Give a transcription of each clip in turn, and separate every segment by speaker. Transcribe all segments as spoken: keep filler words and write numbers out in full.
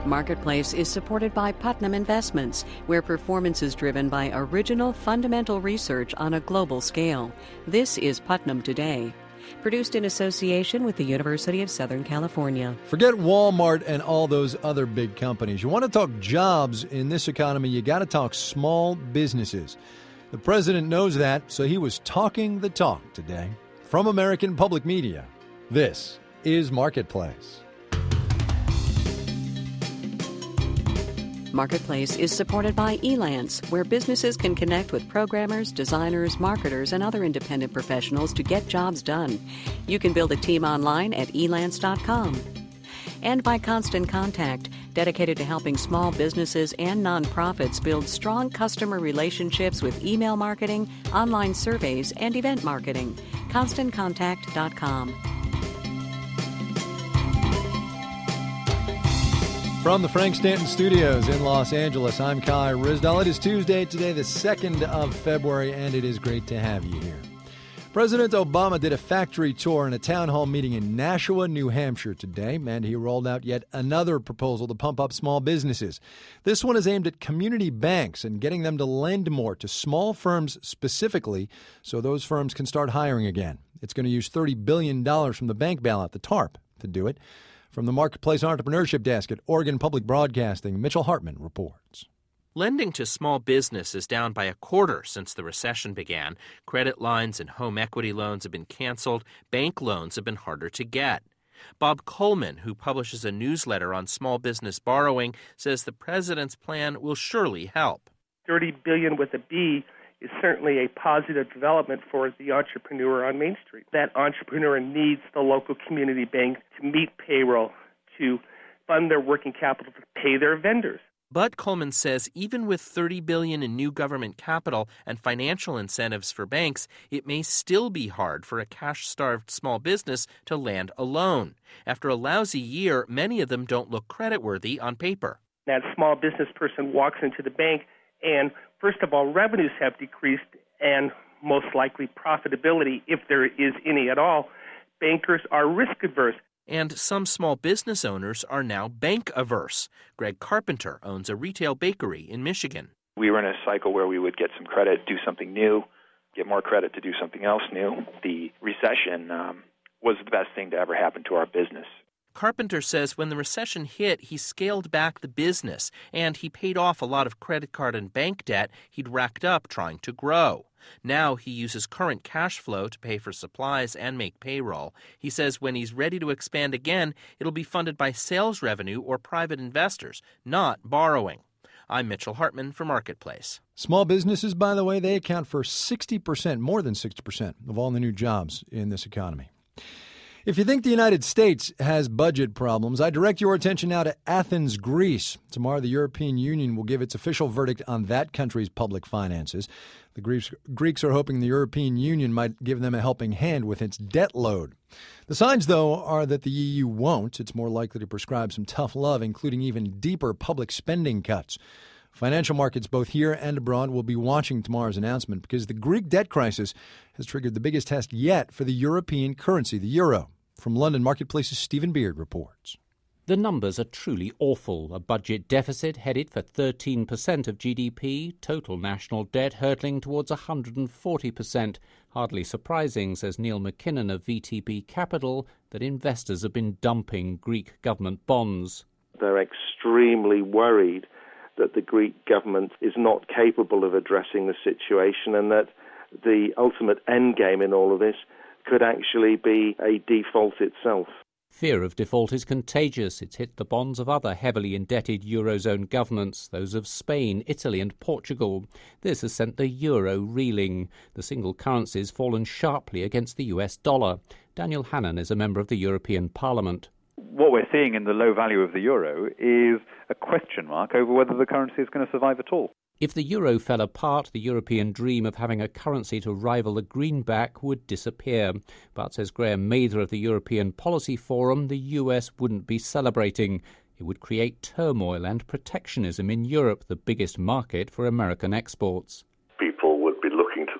Speaker 1: Marketplace is supported by Putnam Investments, where performance is driven by original fundamental research on a global scale. This is Putnam Today. Produced in association with the University of Southern California.
Speaker 2: Forget Walmart and all those other big companies. You want to talk jobs in this economy, you got to talk small businesses. The president knows that, so he was talking the talk today. From American Public Media, this is Marketplace.
Speaker 1: Marketplace is supported by Elance, where businesses can connect with programmers, designers, marketers, and other independent professionals to get jobs done. You can build a team online at elance dot com. And by Constant Contact, dedicated to helping small businesses and nonprofits build strong customer relationships with email marketing, online surveys, and event marketing. constant contact dot com.
Speaker 2: From the Frank Stanton Studios in Los Angeles, I'm Kai Ryssdal. It is Tuesday today, the second of February, and it is great to have you here. President Obama did a factory tour and a town hall meeting in Nashua, New Hampshire today, and he rolled out yet another proposal to pump up small businesses. This one is aimed at community banks and getting them to lend more to small firms specifically so those firms can start hiring again. It's going to use thirty billion dollars from the bank bailout, the TARP, to do it. From the Marketplace Entrepreneurship Desk at Oregon Public Broadcasting, Mitchell Hartman reports.
Speaker 3: Lending to small business is down by a quarter since the recession began. Credit lines and home equity loans have been canceled. Bank loans have been harder to get. Bob Coleman, who publishes a newsletter on small business borrowing, says the president's plan will surely help.
Speaker 4: thirty billion dollars with a B is certainly a positive development for the entrepreneur on Main Street. That entrepreneur needs the local community bank to meet payroll, to fund their working capital, to pay their vendors.
Speaker 3: But Coleman says even with thirty billion dollars in new government capital and financial incentives for banks, it may still be hard for a cash-starved small business to land a loan. After a lousy year, many of them don't look creditworthy on paper.
Speaker 4: That small business person walks into the bank and, first of all, revenues have decreased and most likely profitability, if there is any at all. Bankers are risk-averse.
Speaker 3: And some small business owners are now bank-averse. Greg Carpenter owns a retail bakery in Michigan.
Speaker 5: We were in a cycle where we would get some credit, do something new, get more credit to do something else new. The recession um, was the best thing to ever happen to our business.
Speaker 3: Carpenter says when the recession hit, he scaled back the business, and he paid off a lot of credit card and bank debt he'd racked up trying to grow. Now he uses current cash flow to pay for supplies and make payroll. He says when he's ready to expand again, it'll be funded by sales revenue or private investors, not borrowing. I'm Mitchell Hartman for Marketplace.
Speaker 2: Small businesses, by the way, they account for sixty percent, more than sixty percent of all the new jobs in this economy. If you think the United States has budget problems, I direct your attention now to Athens, Greece. Tomorrow, the European Union will give its official verdict on that country's public finances. The Greeks, Greeks are hoping the European Union might give them a helping hand with its debt load. The signs, though, are that the E U won't. It's more likely to prescribe some tough love, including even deeper public spending cuts. Financial markets both here and abroad will be watching tomorrow's announcement because the Greek debt crisis has triggered the biggest test yet for the European currency, the euro. From London, Marketplace's Stephen Beard reports.
Speaker 6: The numbers are truly awful. A budget deficit headed for thirteen percent of G D P, total national debt hurtling towards one hundred forty percent. Hardly surprising, says Neil McKinnon of V T B Capital, that investors have been dumping Greek government bonds.
Speaker 7: They're extremely worried that the Greek government is not capable of addressing the situation and that the ultimate end game in all of this could actually be a default itself.
Speaker 6: Fear of default is contagious. It's hit the bonds of other heavily indebted Eurozone governments, those of Spain, Italy and Portugal. This has sent the euro reeling. The single currency's fallen sharply against the U S dollar. Daniel Hannan is a member of the European Parliament.
Speaker 8: What we're seeing in the low value of the euro is a question mark over whether the currency is going to survive at all.
Speaker 6: If the euro fell apart, the European dream of having a currency to rival the greenback would disappear. But, says Graham Mather of the European Policy Forum, the U S wouldn't be celebrating. It would create turmoil and protectionism in Europe, the biggest market for American exports.
Speaker 9: People would be looking to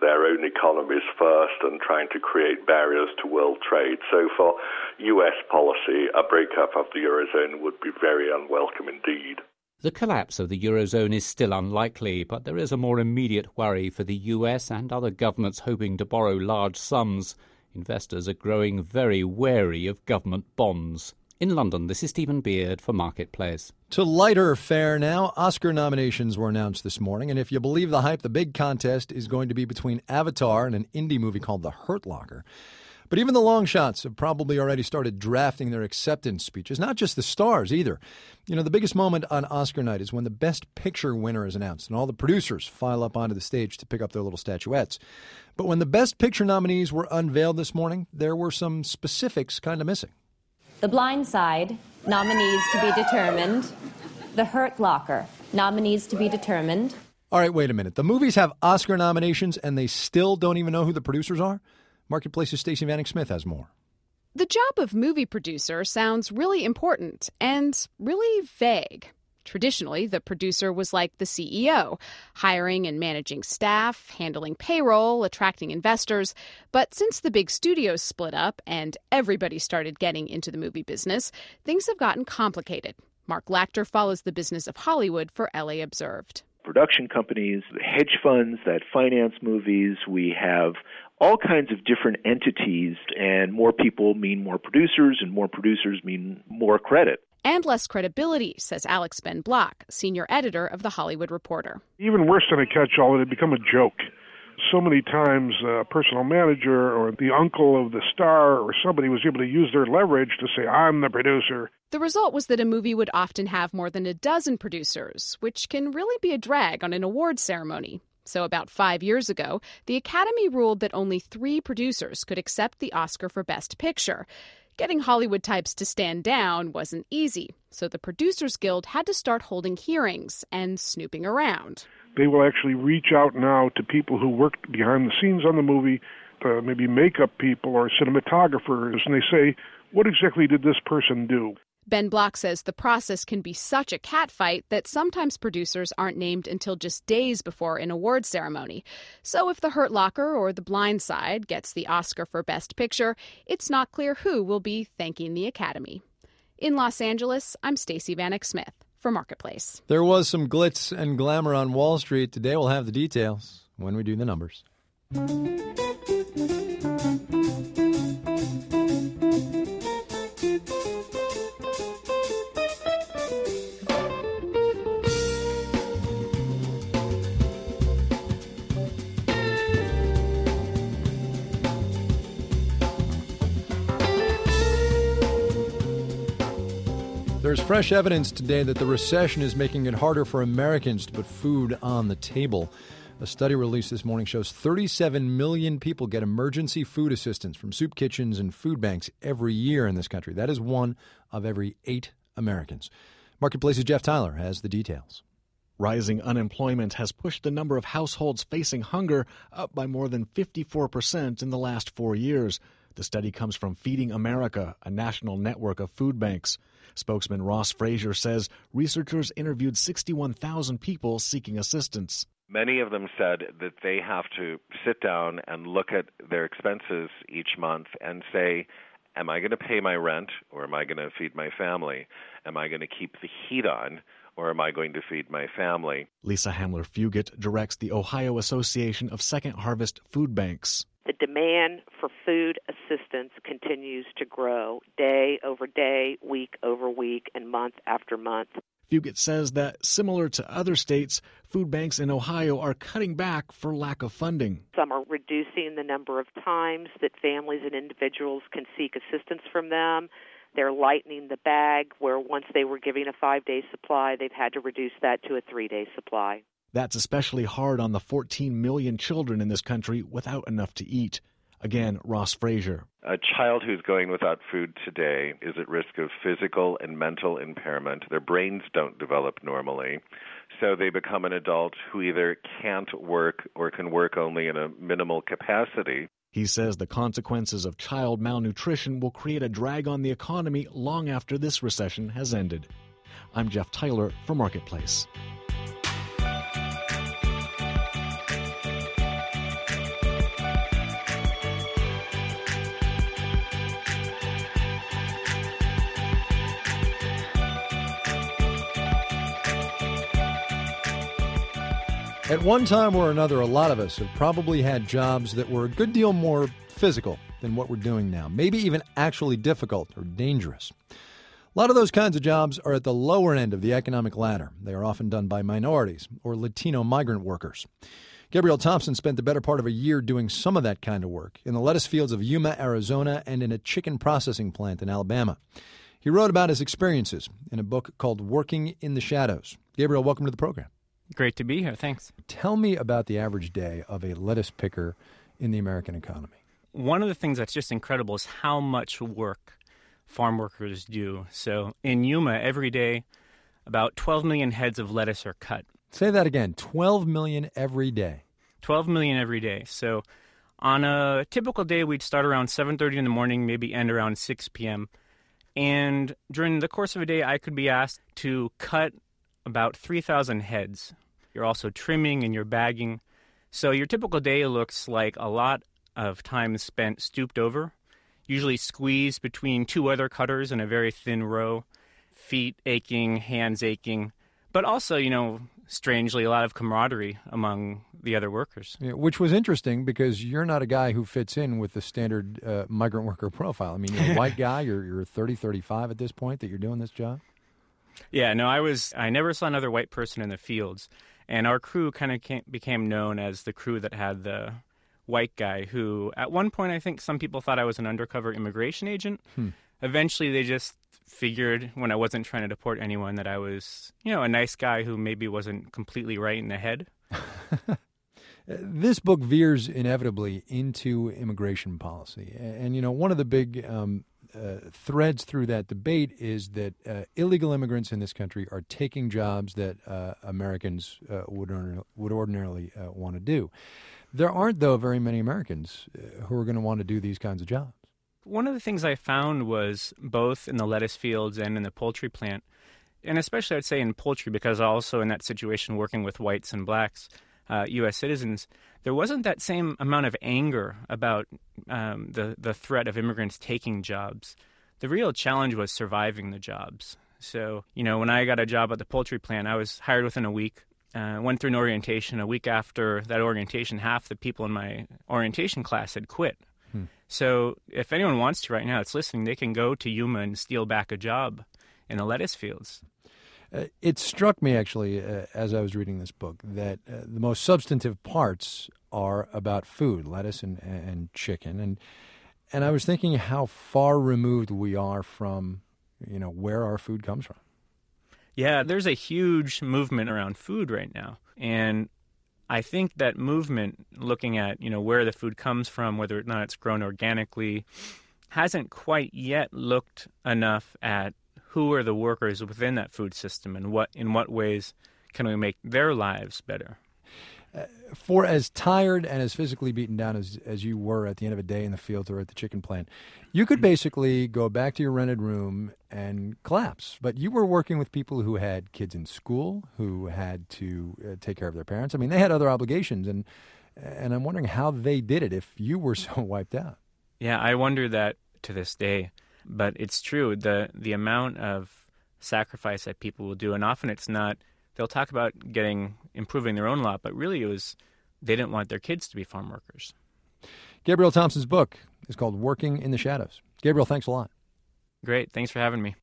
Speaker 9: their own economies first and trying to create barriers to world trade. So for U S policy, a breakup of the Eurozone would be very unwelcome indeed.
Speaker 6: The collapse of the Eurozone is still unlikely, but there is a more immediate worry for the U S and other governments hoping to borrow large sums. Investors are growing very wary of government bonds. In London, this is Stephen Beard for Marketplace.
Speaker 2: To lighter fare now, Oscar nominations were announced this morning, and if you believe the hype, the big contest is going to be between Avatar and an indie movie called The Hurt Locker. But even the long shots have probably already started drafting their acceptance speeches, not just the stars either. You know, the biggest moment on Oscar night is when the Best Picture winner is announced and all the producers file up onto the stage to pick up their little statuettes. But when the Best Picture nominees were unveiled this morning, there were some specifics kind of missing.
Speaker 10: The Blind Side, nominees to be determined. The Hurt Locker, nominees to be determined.
Speaker 2: All right, wait a minute. The movies have Oscar nominations and they still don't even know who the producers are? Marketplace's Stacey Vanek Smith has more.
Speaker 11: The job of movie producer sounds really important and really vague. Traditionally, the producer was like the C E O, hiring and managing staff, handling payroll, attracting investors. But since the big studios split up and everybody started getting into the movie business, things have gotten complicated. Mark Lachter follows the business of Hollywood for L A Observed.
Speaker 12: Production companies, hedge funds that finance movies, we have all kinds of different entities, and more people mean more producers, and more producers mean more credit.
Speaker 11: And less credibility, says Alex Ben Block, senior editor of The Hollywood Reporter.
Speaker 13: Even worse than a catch-all, it had become a joke. So many times a personal manager or the uncle of the star or somebody was able to use their leverage to say, I'm the producer.
Speaker 11: The result was that a movie would often have more than a dozen producers, which can really be a drag on an awards ceremony. So about five years ago, the Academy ruled that only three producers could accept the Oscar for Best Picture. Getting Hollywood types to stand down wasn't easy, so the Producers Guild had to start holding hearings and snooping around.
Speaker 13: They will actually reach out now to people who worked behind the scenes on the movie, uh, maybe makeup people or cinematographers, and they say, what exactly did this person do?
Speaker 11: Ben Block says the process can be such a catfight that sometimes producers aren't named until just days before an award ceremony. So if The Hurt Locker or The Blind Side gets the Oscar for Best Picture, it's not clear who will be thanking the Academy. In Los Angeles, I'm Stacey Vanek Smith for Marketplace.
Speaker 2: There was some glitz and glamour on Wall Street. Today we'll have the details when we do the numbers. There's fresh evidence today that the recession is making it harder for Americans to put food on the table. A study released this morning shows thirty-seven million people get emergency food assistance from soup kitchens and food banks every year in this country. That is one of every eight Americans. Marketplace's Jeff Tyler has the details.
Speaker 14: Rising unemployment has pushed the number of households facing hunger up by more than fifty-four percent in the last four years. The study comes from Feeding America, a national network of food banks. Spokesman Ross Frazier says researchers interviewed sixty-one thousand people seeking assistance.
Speaker 15: Many of them said that they have to sit down and look at their expenses each month and say, am I going to pay my rent or am I going to feed my family? Am I going to keep the heat on or am I going to feed my family?
Speaker 14: Lisa Hamler-Fugit directs the Ohio Association of Second Harvest Food Banks.
Speaker 16: The demand for food assistance continues to grow day over day, week over week, and month after month.
Speaker 14: Fugit says that, similar to other states, food banks in Ohio are cutting back for lack of funding.
Speaker 16: Some are reducing the number of times that families and individuals can seek assistance from them. They're lightening the bag, where once they were giving a five-day supply, they've had to reduce that to a three-day supply.
Speaker 14: That's especially hard on the fourteen million children in this country without enough to eat. Again, Ross Frazier.
Speaker 15: A child who's going without food today is at risk of physical and mental impairment. Their brains don't develop normally, so they become an adult who either can't work or can work only in a minimal capacity.
Speaker 14: He says the consequences of child malnutrition will create a drag on the economy long after this recession has ended. I'm Jeff Tyler for Marketplace.
Speaker 2: At one time or another, a lot of us have probably had jobs that were a good deal more physical than what we're doing now, maybe even actually difficult or dangerous. A lot of those kinds of jobs are at the lower end of the economic ladder. They are often done by minorities or Latino migrant workers. Gabriel Thompson spent the better part of a year doing some of that kind of work in the lettuce fields of Yuma, Arizona, and in a chicken processing plant in Alabama. He wrote about his experiences in a book called Working in the Shadows. Gabriel, welcome to the program.
Speaker 17: Great to be here. Thanks.
Speaker 2: Tell me about the average day of a lettuce picker in the American economy.
Speaker 17: One of the things that's just incredible is how much work farm workers do. So in Yuma, every day, about twelve million heads of lettuce are cut.
Speaker 2: Say that again, twelve million every day.
Speaker 17: twelve million every day. So on a typical day, we'd start around seven thirty in the morning, maybe end around six p.m. And during the course of a day, I could be asked to cut about three thousand heads. You're also trimming and you're bagging. So your typical day looks like a lot of time spent stooped over, usually squeezed between two other cutters in a very thin row, feet aching, hands aching, but also, you know, strangely, a lot of camaraderie among the other workers.
Speaker 2: Yeah, which was interesting because you're not a guy who fits in with the standard uh, migrant worker profile. I mean, you're a white guy, you're, you're thirty, thirty-five at this point that you're doing this job.
Speaker 17: Yeah, no, I was. I never saw another white person in the fields, and our crew kind of became known as the crew that had the white guy who, at one point, I think some people thought I was an undercover immigration agent.
Speaker 2: Hmm.
Speaker 17: Eventually, they just figured when I wasn't trying to deport anyone that I was, you know, a nice guy who maybe wasn't completely right in the head.
Speaker 2: This book veers inevitably into immigration policy. And, you know, one of the big um, uh, threads through that debate is that uh, illegal immigrants in this country are taking jobs that uh, Americans uh, would, earn, would ordinarily uh, want to do. There aren't, though, very many Americans uh, who are going to want to do these kinds of jobs.
Speaker 17: One of the things I found was both in the lettuce fields and in the poultry plant, and especially I'd say in poultry because also in that situation working with whites and blacks, uh, U S citizens, there wasn't that same amount of anger about um, the, the threat of immigrants taking jobs. The real challenge was surviving the jobs. So, you know, when I got a job at the poultry plant, I was hired within a week. Uh, went through an orientation. A week after that orientation, half the people in my orientation class had quit.
Speaker 2: Hmm.
Speaker 17: So if anyone wants to right now that's listening, they can go to Yuma and steal back a job in the lettuce fields.
Speaker 2: Uh, it struck me, actually, uh, as I was reading this book, that uh, the most substantive parts are about food, lettuce and, and chicken. And and I was thinking how far removed we are from, you know, where our food comes from.
Speaker 17: Yeah, there's a huge movement around food right now. And I think that movement, looking at, you know, where the food comes from, whether or not it's grown organically, hasn't quite yet looked enough at who are the workers within that food system and what in what ways can we make their lives better.
Speaker 2: Uh, for as tired and as physically beaten down as, as you were at the end of a day in the fields or at the chicken plant, you could basically go back to your rented room and collapse. But you were working with people who had kids in school, who had to uh, take care of their parents. I mean, they had other obligations, and and I'm wondering how they did it if you were so wiped out.
Speaker 17: Yeah, I wonder that to this day. But it's true, the the amount of sacrifice that people will do, and often it's not, they'll talk about getting, improving their own lot, but really it was, they didn't want their kids to be farm workers.
Speaker 2: Gabriel Thompson's book is called Working in the Shadows. Gabriel, thanks a lot.
Speaker 17: Great, thanks for having me.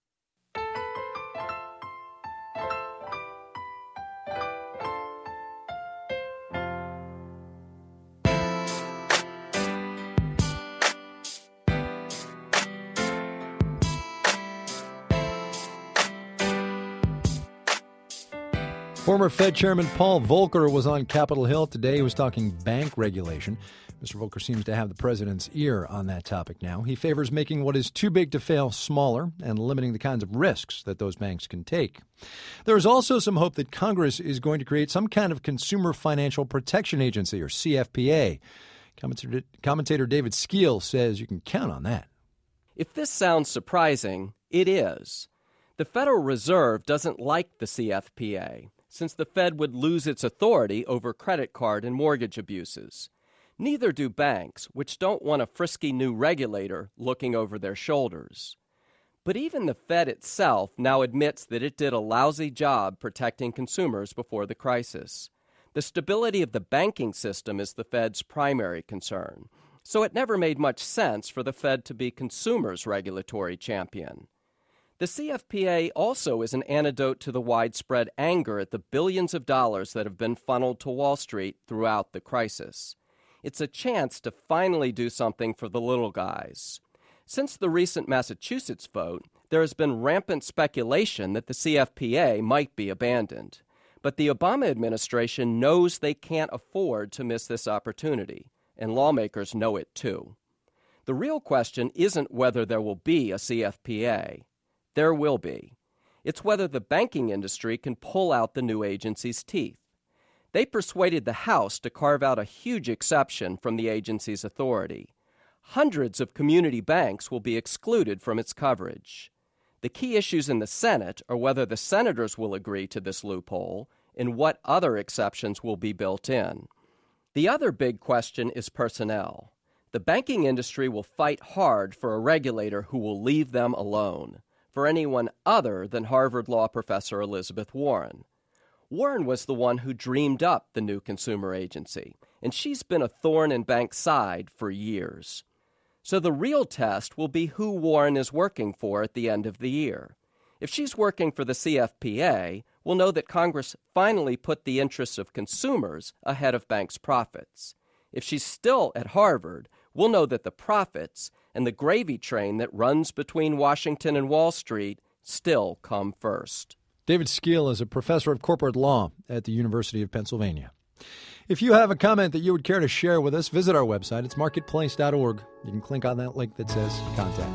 Speaker 2: Former Fed Chairman Paul Volcker was on Capitol Hill today. He was talking bank regulation. Mister Volcker seems to have the president's ear on that topic now. He favors making what is too big to fail smaller and limiting the kinds of risks that those banks can take. There is also some hope that Congress is going to create some kind of Consumer Financial Protection Agency, or C F P A. Commentator, commentator David Skeel says you can count on that.
Speaker 18: If this sounds surprising, it is. The Federal Reserve doesn't like the C F P A, since the Fed would lose its authority over credit card and mortgage abuses. Neither do banks, which don't want a frisky new regulator looking over their shoulders. But even the Fed itself now admits that it did a lousy job protecting consumers before the crisis. The stability of the banking system is the Fed's primary concern, so it never made much sense for the Fed to be consumers' regulatory champion. The C F P A also is an antidote to the widespread anger at the billions of dollars that have been funneled to Wall Street throughout the crisis. It's a chance to finally do something for the little guys. Since the recent Massachusetts vote, there has been rampant speculation that the C F P A might be abandoned. But the Obama administration knows they can't afford to miss this opportunity, and lawmakers know it too. The real question isn't whether there will be a C F P A. There will be. It's whether the banking industry can pull out the new agency's teeth. They persuaded the House to carve out a huge exception from the agency's authority. Hundreds of community banks will be excluded from its coverage. The key issues in the Senate are whether the senators will agree to this loophole and what other exceptions will be built in. The other big question is personnel. The banking industry will fight hard for a regulator who will leave them alone, for anyone other than Harvard Law professor Elizabeth Warren. Warren was the one who dreamed up the new consumer agency, and she's been a thorn in banks' side for years. So the real test will be who Warren is working for at the end of the year. If she's working for the C F P A, we'll know that Congress finally put the interests of consumers ahead of banks' profits. If she's still at Harvard, we'll know that the profits and the gravy train that runs between Washington and Wall Street still come first.
Speaker 2: David Skeel is a professor of corporate law at the University of Pennsylvania. If you have a comment that you would care to share with us, visit our website. It's marketplace dot org. You can click on that link that says Contact.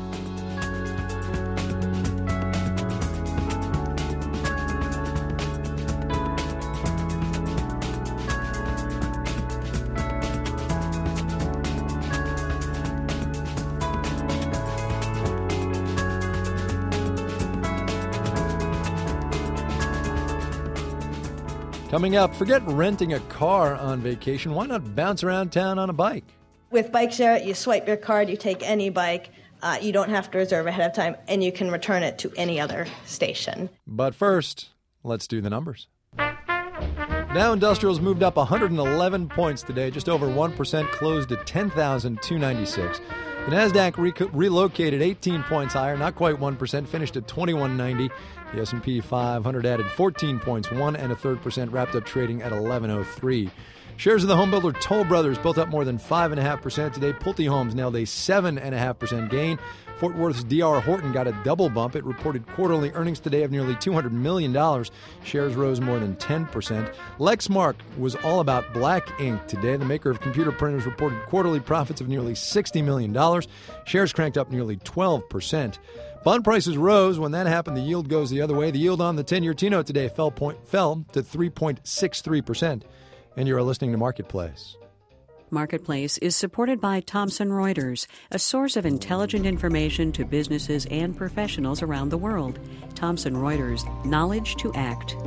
Speaker 2: Coming up, forget renting a car on vacation. Why not bounce around town on a bike?
Speaker 19: With Bike Share, you swipe your card, you take any bike. Uh, you don't have to reserve ahead of time, and you can return it to any other station.
Speaker 2: But first, let's do the numbers. Dow Industrials moved up one hundred eleven points today, just over one percent, closed at ten thousand two hundred ninety-six. The Nasdaq re- relocated eighteen points higher, not quite one percent, finished at twenty-one ninety. The S and P five hundred added fourteen points, one and a third percent, wrapped up trading at eleven oh three. Shares of the home builder Toll Brothers both up more than five point five percent today. Pulte Homes nailed a seven point five percent gain. Fort Worth's D R Horton got a double bump. It reported quarterly earnings today of nearly two hundred million dollars. Shares rose more than ten percent. Lexmark was all about black ink today. The maker of computer printers reported quarterly profits of nearly sixty million dollars. Shares cranked up nearly twelve percent. Bond prices rose. When that happened, the yield goes the other way. The yield on the ten-year T-note today fell, point, fell to three point six three percent. And you are listening to Marketplace.
Speaker 1: Marketplace is supported by Thomson Reuters, a source of intelligent information to businesses and professionals around the world. Thomson Reuters, knowledge to act.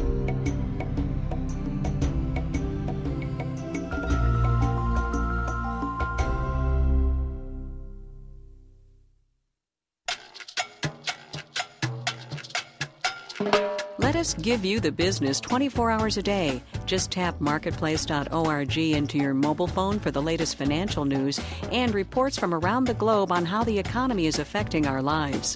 Speaker 1: Let us give you the business twenty-four hours a day. Just tap marketplace dot org into your mobile phone for the latest financial news and reports from around the globe on how the economy is affecting our lives.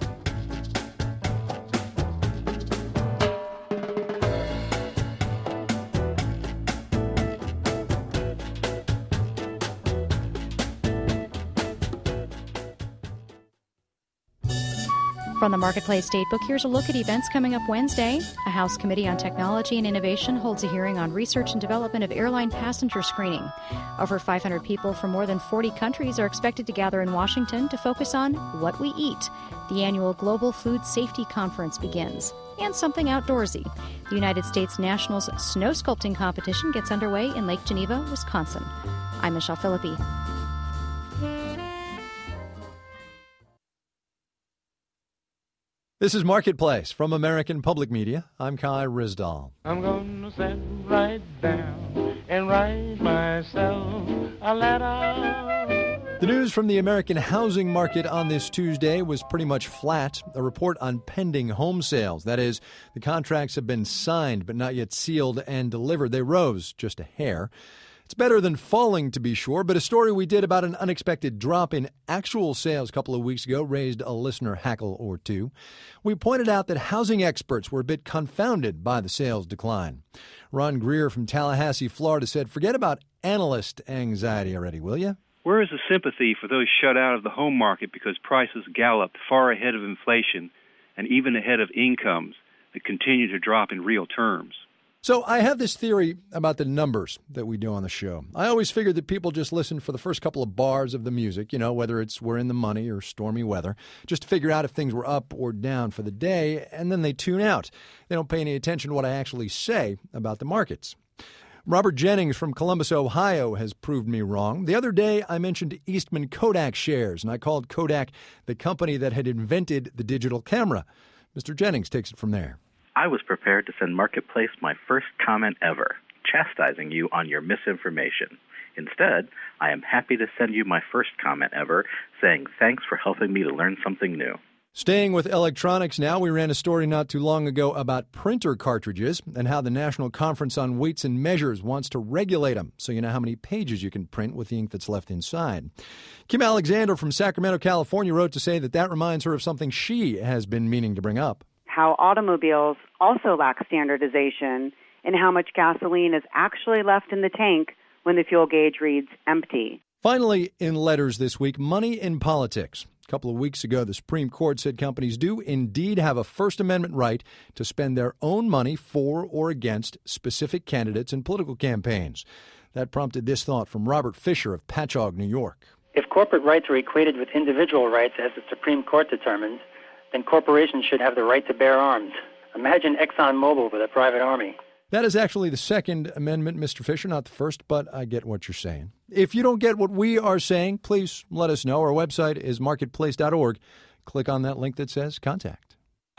Speaker 20: From the Marketplace Datebook, here's a look at events coming up Wednesday. A House Committee on Technology and Innovation holds a hearing on research and development of airline passenger screening. Over five hundred people from more than forty countries are expected to gather in Washington to focus on what we eat. The annual Global Food Safety Conference begins. And something outdoorsy. The United States Nationals Snow Sculpting Competition gets underway in Lake Geneva, Wisconsin. I'm Michelle Philippi.
Speaker 2: This is Marketplace from American Public Media. I'm Kai Risdall.
Speaker 21: I'm gonna sit right down and write myself a letter.
Speaker 2: The news from the American housing market on this Tuesday was pretty much flat. A report on pending home sales. That is, the contracts have been signed but not yet sealed and delivered. They rose just a hair. It's better than falling, to be sure, but a story we did about an unexpected drop in actual sales a couple of weeks ago raised a listener hackle or two. We pointed out that housing experts were a bit confounded by the sales decline. Ron Greer from Tallahassee, Florida said, forget about analyst anxiety already, will you?
Speaker 21: Where is the sympathy for those shut out of the home market because prices galloped far ahead of inflation and even ahead of incomes that continue to drop in real terms?
Speaker 2: So I have this theory about the numbers that we do on the show. I always figured that people just listen for the first couple of bars of the music, you know, whether it's We're in the Money or Stormy Weather, just to figure out if things were up or down for the day, and then they tune out. They don't pay any attention to what I actually say about the markets. Robert Jennings from Columbus, Ohio, has proved me wrong. The other day, I mentioned Eastman Kodak shares, and I called Kodak the company that had invented the digital camera. Mister Jennings takes it from there.
Speaker 22: I was prepared to send Marketplace my first comment ever, chastising you on your misinformation. Instead, I am happy to send you my first comment ever, saying thanks for helping me to learn something new.
Speaker 2: Staying with electronics now, we ran a story not too long ago about printer cartridges and how the National Conference on Weights and Measures wants to regulate them so you know how many pages you can print with the ink that's left inside. Kim Alexander from Sacramento, California, wrote to say that that reminds her of something she has been meaning to bring up.
Speaker 23: How automobiles also lack standardization in how much gasoline is actually left in the tank when the fuel gauge reads empty.
Speaker 2: Finally, in letters this week, money in politics. A couple of weeks ago, the Supreme Court said companies do indeed have a First Amendment right to spend their own money for or against specific candidates in political campaigns. That prompted this thought from Robert Fisher of Patchogue, New York.
Speaker 24: If corporate rights are equated with individual rights, as the Supreme Court determines, then corporations should have the right to bear arms. Imagine ExxonMobil with a private army.
Speaker 2: That is actually the Second Amendment, Mister Fisher, not the first, but I get what you're saying. If you don't get what we are saying, please let us know. Our website is marketplace dot org. Click on that link that says Contact.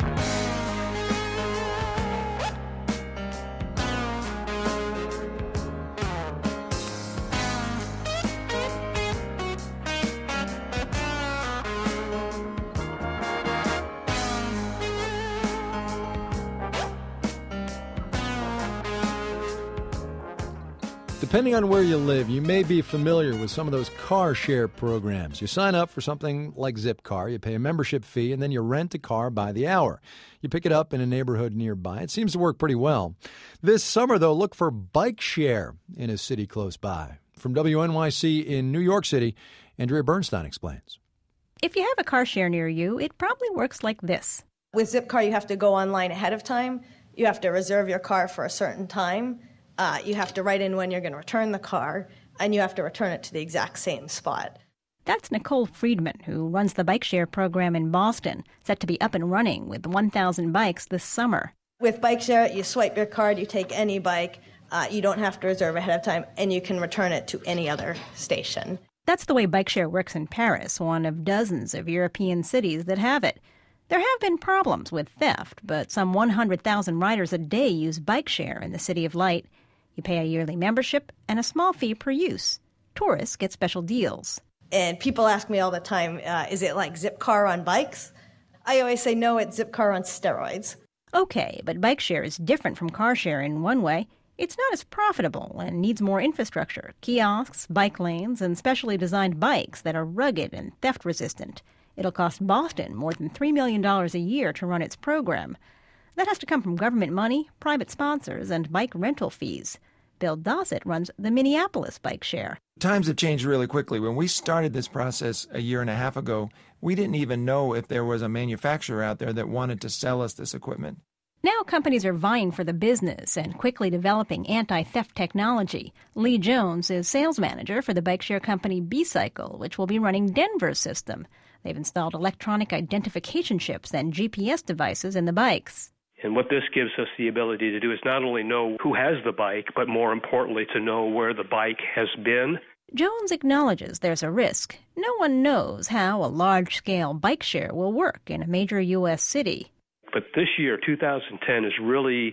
Speaker 2: Depending on where you live, you may be familiar with some of those car share programs. You sign up for something like Zipcar, you pay a membership fee, and then you rent a car by the hour. You pick it up in a neighborhood nearby. It seems to work pretty well. This summer, though, look for bike share in a city close by. From W N Y C in New York City, Andrea Bernstein explains.
Speaker 25: If you have a car share near you, it probably works like this.
Speaker 19: With Zipcar, you have to go online ahead of time. You have to reserve your car for a certain time. Uh, you have to write in when you're going to return the car, and you have to return it to the exact same spot.
Speaker 25: That's Nicole Friedman, who runs the bike share program in Boston, set to be up and running with one thousand bikes this summer.
Speaker 19: With bike share, you swipe your card, you take any bike, uh, you don't have to reserve ahead of time, and you can return it to any other station.
Speaker 25: That's the way bike share works in Paris, one of dozens of European cities that have it. There have been problems with theft, but some one hundred thousand riders a day use bike share in the City of Light. You pay a yearly membership and a small fee per use. Tourists get special deals.
Speaker 19: And people ask me all the time, uh, is it like Zipcar on bikes? I always say, no, it's Zipcar on steroids.
Speaker 25: Okay, but bike share is different from car share in one way. It's not as profitable and needs more infrastructure, kiosks, bike lanes, and specially designed bikes that are rugged and theft-resistant. It'll cost Boston more than three million dollars a year to run its program. That has to come from government money, private sponsors, and bike rental fees. Bill Dossett runs the Minneapolis Bike Share.
Speaker 26: Times have changed really quickly. When we started this process a year and a half ago, we didn't even know if there was a manufacturer out there that wanted to sell us this equipment.
Speaker 25: Now companies are vying for the business and quickly developing anti-theft technology. Lee Jones is sales manager for the bike share company B-Cycle, which will be running Denver's system. They've installed electronic identification chips and G P S devices in the bikes.
Speaker 27: And what this gives us the ability to do is not only know who has the bike, but more importantly, to know where the bike has been.
Speaker 25: Jones acknowledges there's a risk. No one knows how a large-scale bike share will work in a major U S city.
Speaker 27: But this year, two thousand ten, is really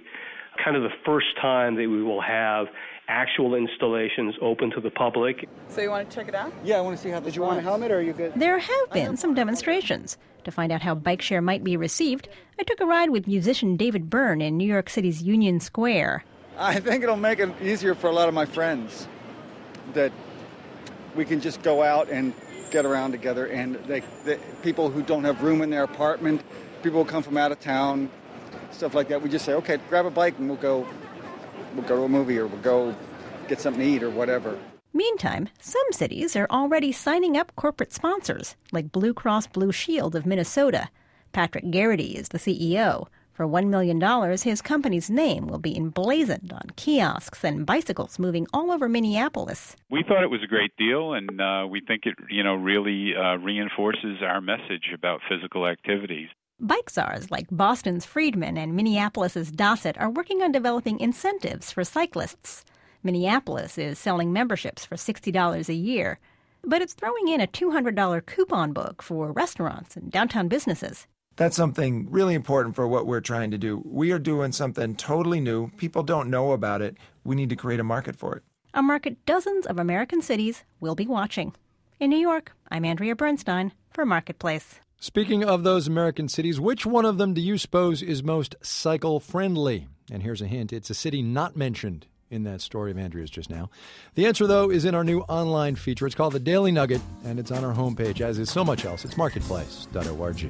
Speaker 27: kind of the first time that we will have actual installations open to the public.
Speaker 3: So you want to check it out?
Speaker 4: Yeah, I want to see how this Did you want a helmet or are you good?
Speaker 25: There have been some demonstrations. To find out how bike share might be received, I took a ride with musician David Byrne in New York City's Union Square.
Speaker 4: I think it'll make it easier for a lot of my friends that we can just go out and get around together, and they, they, people who don't have room in their apartment, people who come from out of town, stuff like that, we just say, okay, grab a bike and we'll go we'll go to a movie or we'll go get something to eat or whatever.
Speaker 25: Meantime, some cities are already signing up corporate sponsors, like Blue Cross Blue Shield of Minnesota. Patrick Garrity is the C E O. For one million dollars, his company's name will be emblazoned on kiosks and bicycles moving all over Minneapolis.
Speaker 5: We thought it was a great deal, and uh, we think it, you know, really uh, reinforces our message about physical activities.
Speaker 25: Bike czars like Boston's Friedman and Minneapolis's Dossett are working on developing incentives for cyclists. Minneapolis is selling memberships for sixty dollars a year, but it's throwing in a two hundred dollars coupon book for restaurants and downtown businesses.
Speaker 26: That's something really important for what we're trying to do. We are doing something totally new. People don't know about it. We need to create a market for it.
Speaker 25: A market dozens of American cities will be watching. In New York, I'm Andrea Bernstein for Marketplace.
Speaker 2: Speaking of those American cities, which one of them do you suppose is most cycle-friendly? And here's a hint. It's a city not mentioned in that story of Andrea's just now. The answer, though, is in our new online feature. It's called The Daily Nugget, and it's on our homepage, as is so much else. It's marketplace dot org.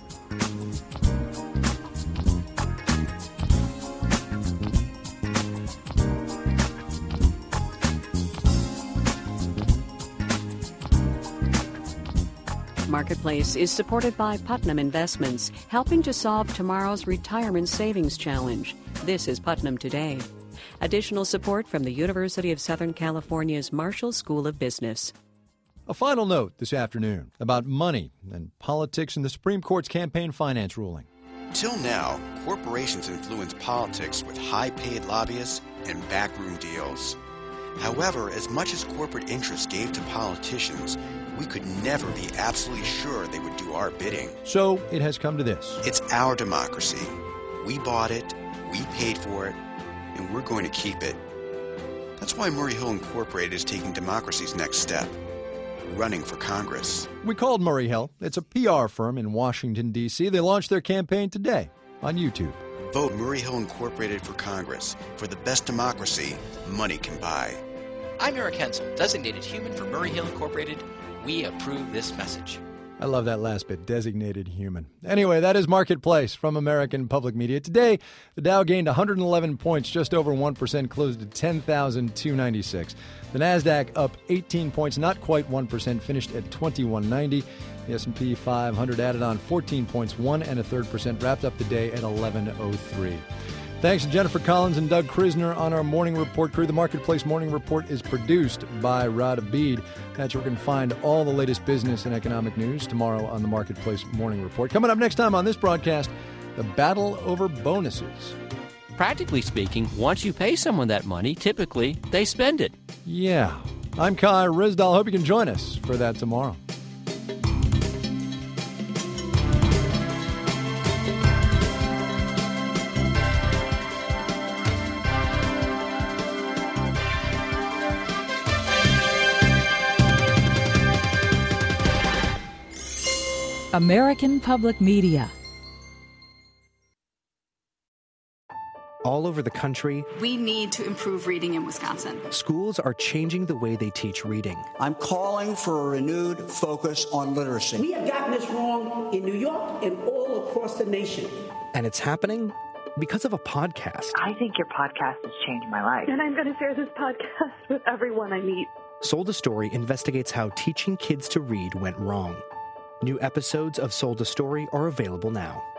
Speaker 1: Marketplace is supported by Putnam Investments, helping to solve tomorrow's retirement savings challenge. This is Putnam Today. Additional support from the University of Southern California's Marshall School of Business.
Speaker 2: A final note this afternoon about money and politics and the Supreme Court's campaign finance ruling.
Speaker 6: Till now, corporations influence politics with high-paid lobbyists and backroom deals. However, as much as corporate interests gave to politicians, we could never be absolutely sure they would do our bidding.
Speaker 2: So it has come to this.
Speaker 6: It's our democracy. We bought it, we paid for it, and we're going to keep it. That's why Murray Hill Incorporated is taking democracy's next step, running for Congress.
Speaker 2: We called Murray Hill. It's a P R firm in Washington, D C They launched their campaign today on YouTube.
Speaker 6: Vote Murray Hill Incorporated for Congress for the best democracy money can buy.
Speaker 7: I'm Eric Hensel, designated human for Murray Hill Incorporated. We approve this message.
Speaker 2: I love that last bit, designated human. Anyway, that is Marketplace from American Public Media. Today, the Dow gained one hundred eleven points, just over one percent, closed at ten thousand two hundred ninety-six. The NASDAQ up eighteen points, not quite one percent, finished at twenty-one ninety. The S and P five hundred added on fourteen points, one and a third percent, wrapped up the day at eleven oh three. Thanks to Jennifer Collins and Doug Krisner on our Morning Report crew. The Marketplace Morning Report is produced by Rod Abid. That's where you can find all the latest business and economic news tomorrow on the Marketplace Morning Report. Coming up next time on this broadcast, the battle over bonuses.
Speaker 8: Practically speaking, once you pay someone that money, typically they spend it.
Speaker 2: Yeah. I'm Kai Rizdal. Hope you can join us for that tomorrow.
Speaker 9: American Public Media.
Speaker 28: All over the country,
Speaker 29: we need to improve reading in Wisconsin.
Speaker 28: Schools are changing the way they teach reading.
Speaker 30: I'm calling for a renewed focus on literacy.
Speaker 31: We have gotten this wrong in New York and all across the nation.
Speaker 28: And it's happening because of a podcast.
Speaker 32: I think your podcast has changed my life.
Speaker 33: And I'm going to share this podcast with everyone I meet.
Speaker 28: Sold a Story investigates how teaching kids to read went wrong. New episodes of Sold a Story are available now.